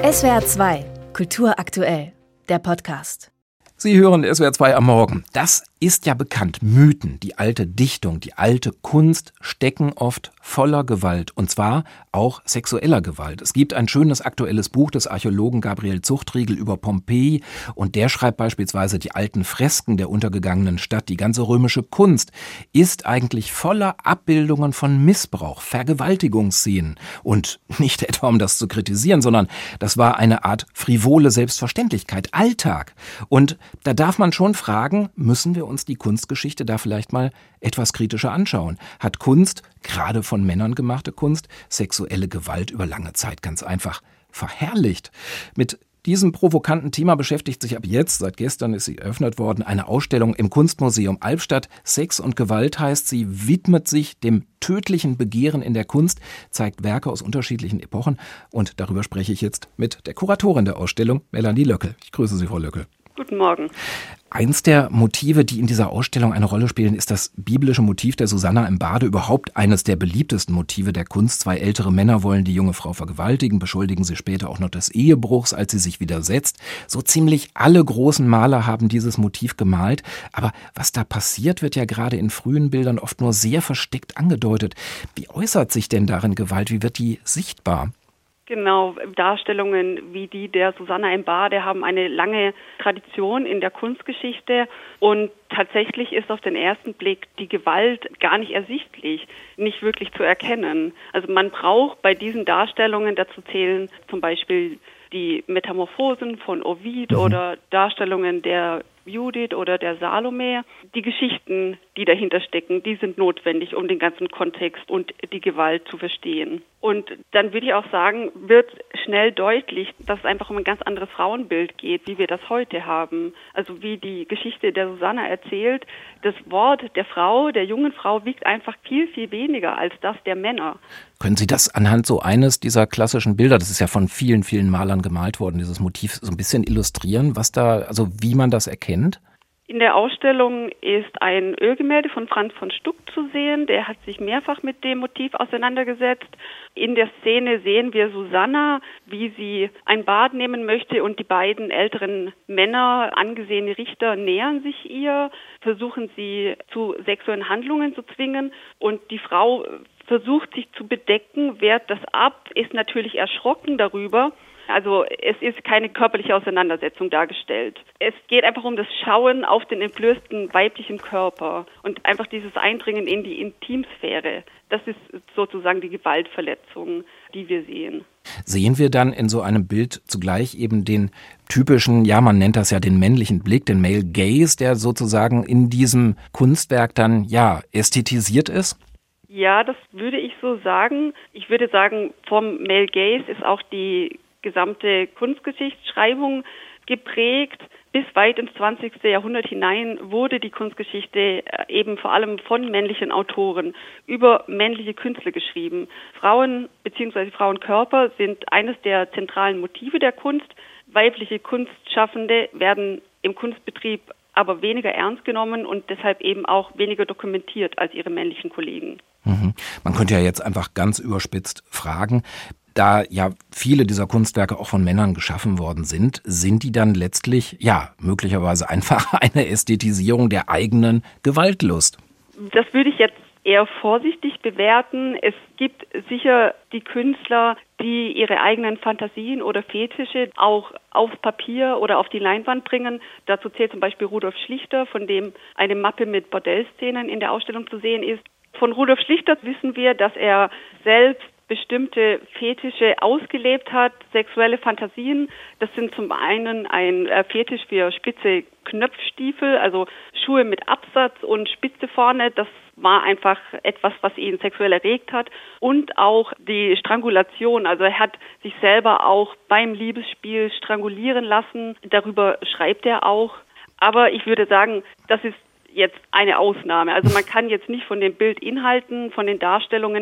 SWR 2, Kultur aktuell, der Podcast. Sie hören SWR 2 am Morgen. Das ist ja bekannt. Mythen, die alte Dichtung, die alte Kunst stecken oft voller Gewalt. Und zwar auch sexueller Gewalt. Es gibt ein schönes aktuelles Buch des Archäologen Gabriel Zuchtriegel über Pompeji. Und der schreibt beispielsweise, die alten Fresken der untergegangenen Stadt, die ganze römische Kunst, ist eigentlich voller Abbildungen von Missbrauch, Vergewaltigungsszenen. Und nicht etwa, um das zu kritisieren, sondern das war eine Art frivole Selbstverständlichkeit, Alltag. Und da darf man schon fragen, müssen wir uns die Kunstgeschichte da vielleicht mal etwas kritischer anschauen? Hat Kunst, gerade von Männern gemachte Kunst, sexuelle Gewalt über lange Zeit ganz einfach verherrlicht? Mit diesem provokanten Thema beschäftigt sich ab jetzt, seit gestern ist sie eröffnet worden, eine Ausstellung im Kunstmuseum Albstadt. Sex und Gewalt heißt, sie widmet sich dem tödlichen Begehren in der Kunst, zeigt Werke aus unterschiedlichen Epochen. Und darüber spreche ich jetzt mit der Kuratorin der Ausstellung, Melanie Löckel. Ich grüße Sie, Frau Löckel. Guten Morgen. Eins der Motive, die in dieser Ausstellung eine Rolle spielen, ist das biblische Motiv der Susanna im Bade. Überhaupt eines der beliebtesten Motive der Kunst. Zwei ältere Männer wollen die junge Frau vergewaltigen, beschuldigen sie später auch noch des Ehebruchs, als sie sich widersetzt. So ziemlich alle großen Maler haben dieses Motiv gemalt. Aber was da passiert, wird ja gerade in frühen Bildern oft nur sehr versteckt angedeutet. Wie äußert sich denn darin Gewalt? Wie wird die sichtbar? Genau, Darstellungen wie die der Susanna im Bade haben eine lange Tradition in der Kunstgeschichte und tatsächlich ist auf den ersten Blick die Gewalt gar nicht ersichtlich, nicht wirklich zu erkennen. Also man braucht bei diesen Darstellungen, dazu zählen zum Beispiel die Metamorphosen von Ovid oder Darstellungen der Judith oder der Salome. Die Geschichten, die dahinter stecken, die sind notwendig, um den ganzen Kontext und die Gewalt zu verstehen. Und dann würde ich auch sagen, wird schnell deutlich, dass es einfach um ein ganz anderes Frauenbild geht, wie wir das heute haben. Also wie die Geschichte der Susanna erzählt, das Wort der Frau, der jungen Frau, wiegt einfach viel, viel weniger als das der Männer. Können Sie das anhand so eines dieser klassischen Bilder, das ist ja von vielen, vielen Malern gemalt worden, dieses Motiv so ein bisschen illustrieren, was da, also wie man das erkennt? In der Ausstellung ist ein Ölgemälde von Franz von Stuck zu sehen. Der hat sich mehrfach mit dem Motiv auseinandergesetzt. In der Szene sehen wir Susanna, wie sie ein Bad nehmen möchte und die beiden älteren Männer, angesehene Richter, nähern sich ihr, versuchen sie zu sexuellen Handlungen zu zwingen und die Frau versucht sich zu bedecken, wehrt das ab, ist natürlich erschrocken darüber. Also es ist keine körperliche Auseinandersetzung dargestellt. Es geht einfach um das Schauen auf den entblößten weiblichen Körper und einfach dieses Eindringen in die Intimsphäre. Das ist sozusagen die Gewaltverletzung, die wir sehen. Sehen wir dann in so einem Bild zugleich eben den typischen, ja, man nennt das ja den männlichen Blick, den Male Gaze, der sozusagen in diesem Kunstwerk dann, ja, ästhetisiert ist? Ja, das würde ich so sagen. Ich würde sagen, vom Male Gaze ist auch die gesamte Kunstgeschichtsschreibung geprägt. Bis weit ins 20. Jahrhundert hinein wurde die Kunstgeschichte eben vor allem von männlichen Autoren über männliche Künstler geschrieben. Frauen bzw. Frauenkörper sind eines der zentralen Motive der Kunst. Weibliche Kunstschaffende werden im Kunstbetrieb aber weniger ernst genommen und deshalb eben auch weniger dokumentiert als ihre männlichen Kollegen. Man könnte ja jetzt einfach ganz überspitzt fragen, da ja viele dieser Kunstwerke auch von Männern geschaffen worden sind die dann letztlich, ja, möglicherweise einfach eine Ästhetisierung der eigenen Gewaltlust? Das würde ich jetzt eher vorsichtig bewerten. Es gibt sicher die Künstler, die ihre eigenen Fantasien oder Fetische auch aufs Papier oder auf die Leinwand bringen. Dazu zählt zum Beispiel Rudolf Schlichter, von dem eine Mappe mit Bordellszenen in der Ausstellung zu sehen ist. Von Rudolf Schlichter wissen wir, dass er selbst bestimmte Fetische ausgelebt hat, sexuelle Fantasien. Das sind zum einen ein Fetisch für spitze Knöpfstiefel, also Schuhe mit Absatz und Spitze vorne. Das war einfach etwas, was ihn sexuell erregt hat. Und auch die Strangulation, also er hat sich selber auch beim Liebesspiel strangulieren lassen. Darüber schreibt er auch. Aber ich würde sagen, das ist jetzt eine Ausnahme. Also man kann jetzt nicht von den Bildinhalten, von den Darstellungen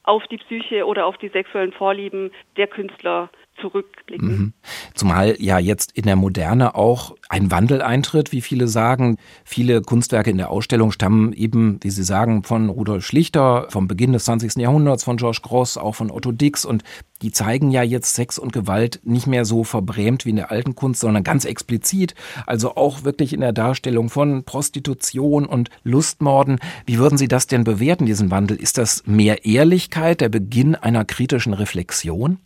auf die Psyche oder auf die sexuellen Vorlieben der Künstler zurückblicken. Mhm. Zumal ja jetzt in der Moderne auch ein Wandel eintritt, wie viele sagen. Viele Kunstwerke in der Ausstellung stammen eben, wie Sie sagen, von Rudolf Schlichter, vom Beginn des 20. Jahrhunderts, von George Grosz, auch von Otto Dix. Und die zeigen ja jetzt Sex und Gewalt nicht mehr so verbrämt wie in der alten Kunst, sondern ganz explizit. Also auch wirklich in der Darstellung von Prostitution und Lustmorden. Wie würden Sie das denn bewerten, diesen Wandel? Ist das mehr Ehrlichkeit, der Beginn einer kritischen Reflexion?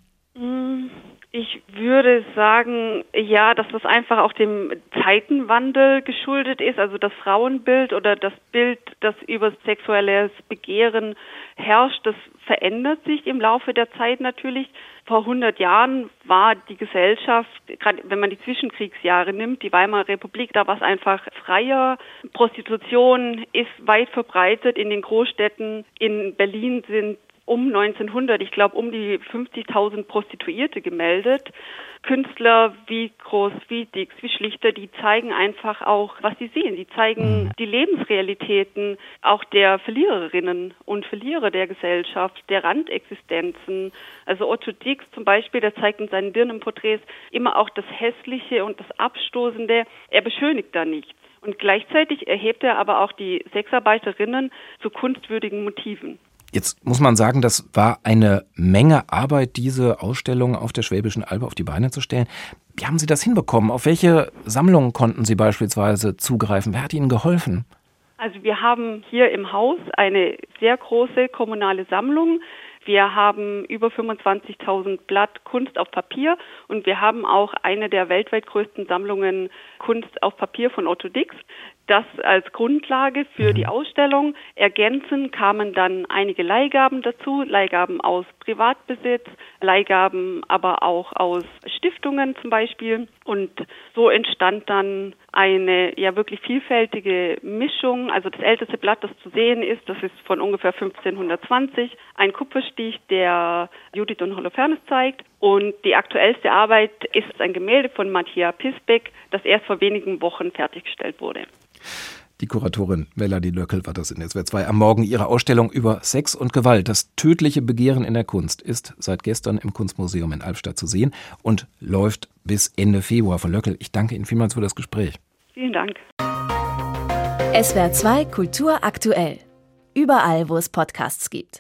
Ich würde sagen, ja, dass das einfach auch dem Zeitenwandel geschuldet ist. Also das Frauenbild oder das Bild, das über sexuelles Begehren herrscht, das verändert sich im Laufe der Zeit natürlich. Vor 100 Jahren war die Gesellschaft, gerade wenn man die Zwischenkriegsjahre nimmt, die Weimarer Republik, da war es einfach freier. Prostitution ist weit verbreitet in den Großstädten. In Berlin sind um 1900, ich glaube, um die 50.000 Prostituierte gemeldet. Künstler wie Grosz, wie Dix, wie Schlichter, die zeigen einfach auch, was sie sehen. Die zeigen die Lebensrealitäten auch der Verliererinnen und Verlierer der Gesellschaft, der Randexistenzen. Also Otto Dix zum Beispiel, der zeigt in seinen Dirnenporträts immer auch das Hässliche und das Abstoßende. Er beschönigt da nichts. Und gleichzeitig erhebt er aber auch die Sexarbeiterinnen zu kunstwürdigen Motiven. Jetzt muss man sagen, das war eine Menge Arbeit, diese Ausstellung auf der Schwäbischen Alb auf die Beine zu stellen. Wie haben Sie das hinbekommen? Auf welche Sammlungen konnten Sie beispielsweise zugreifen? Wer hat Ihnen geholfen? Also wir haben hier im Haus eine sehr große kommunale Sammlung. Wir haben über 25.000 Blatt Kunst auf Papier und wir haben auch eine der weltweit größten Sammlungen Kunst auf Papier von Otto Dix. Das als Grundlage für die Ausstellung. Ergänzend kamen dann einige Leihgaben dazu, Leihgaben aus Privatbesitz, Leihgaben aber auch aus Stiftungen zum Beispiel. Und so entstand dann eine ja wirklich vielfältige Mischung. Also das älteste Blatt, das zu sehen ist, das ist von ungefähr 1520. Ein Kupferstich, der Judith und Holofernes zeigt. Und die aktuellste Arbeit ist ein Gemälde von Mattia Pisbeck, das erst vor wenigen Wochen fertiggestellt wurde. Die Kuratorin Melanie Löckel war das in SWR 2 am Morgen. Ihre Ausstellung über Sex und Gewalt, das tödliche Begehren in der Kunst, ist seit gestern im Kunstmuseum in Albstadt zu sehen und läuft bis Ende Februar. Frau Löckel, ich danke Ihnen vielmals für das Gespräch. Vielen Dank. SWR 2 Kultur aktuell. Überall, wo es Podcasts gibt.